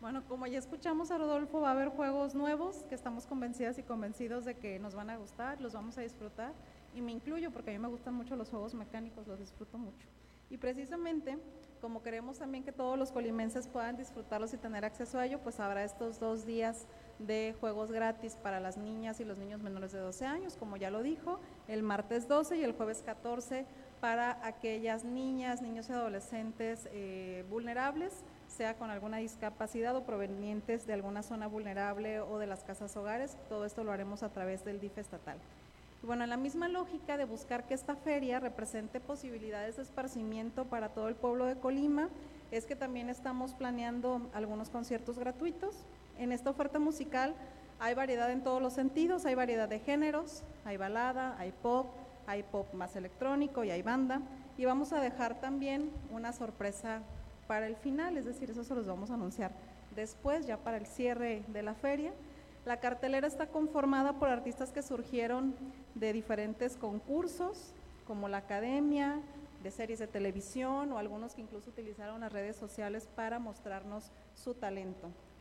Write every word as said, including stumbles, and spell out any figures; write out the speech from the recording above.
Bueno, como ya escuchamos a Rodolfo, va a haber juegos nuevos que estamos convencidas y convencidos de que nos van a gustar, los vamos a disfrutar, y me incluyo porque a mí me gustan mucho los juegos mecánicos, los disfruto mucho. Y precisamente, como queremos también que todos los colimenses puedan disfrutarlos y tener acceso a ello, pues habrá estos dos días de juegos gratis para las niñas y los niños menores de doce años, como ya lo dijo, el martes doce y el jueves catorce para aquellas niñas, niños y adolescentes eh, vulnerables, sea con alguna discapacidad o provenientes de alguna zona vulnerable o de las casas hogares. Todo esto lo haremos a través del D I F estatal. Y bueno, en la misma lógica de buscar que esta feria represente posibilidades de esparcimiento para todo el pueblo de Colima, es que también estamos planeando algunos conciertos gratuitos. En esta oferta musical hay variedad en todos los sentidos, hay variedad de géneros, hay balada, hay pop, hay pop más electrónico y hay banda, y vamos a dejar también una sorpresa para el final, es decir, eso se los vamos a anunciar después, ya para el cierre de la feria. La cartelera está conformada por artistas que surgieron de diferentes concursos, como la academia, de series de televisión o algunos que incluso utilizaron las redes sociales para mostrarnos su talento.